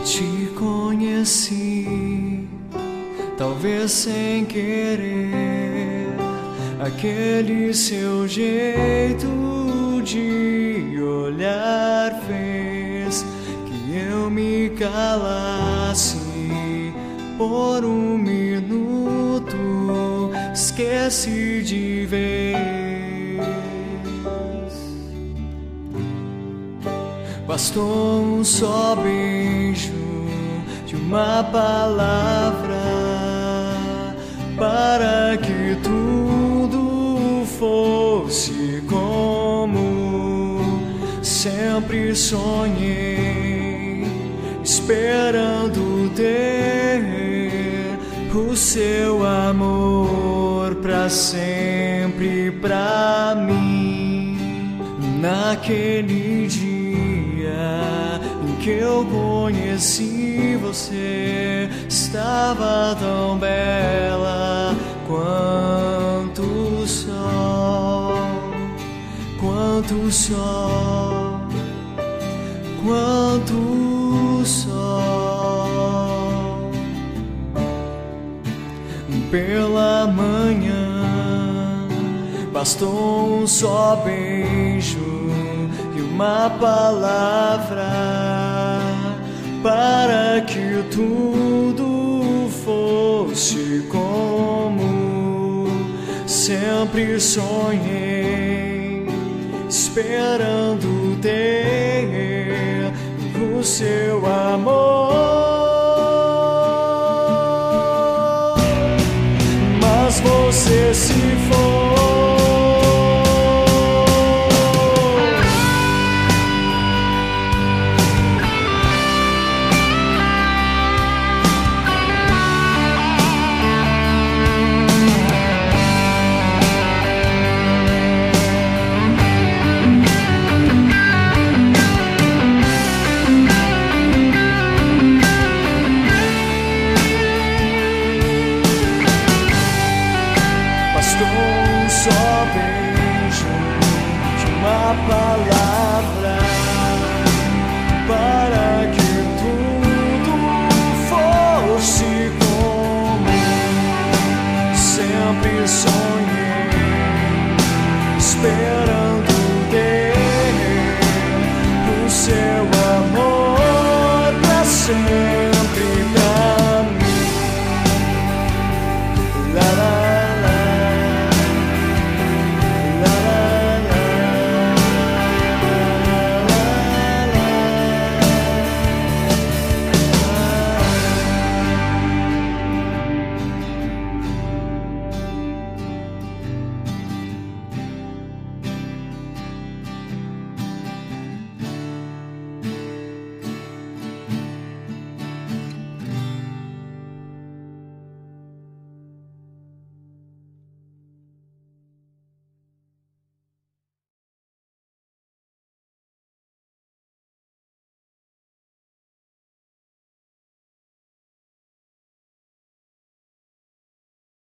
Te conheci, talvez sem querer, aquele seu jeito de olhar fez que eu me calasse por um minuto, esqueci de vez. Bastou um só beijo de uma palavra para que tudo fosse como sempre sonhei, esperando ter o seu amor pra sempre pra mim. Naquele dia em que eu conheci você, estava tão bela quanto o sol, quanto o sol, quanto o sol. Pela manhã bastou um só beijo e uma palavra para que tudo fosse como sempre sonhei, esperando ter o seu amor. Mas você se foi. Um só beijo de uma palavra para que tudo fosse como sempre sonhei, esperando ter o seu amor pra sempre.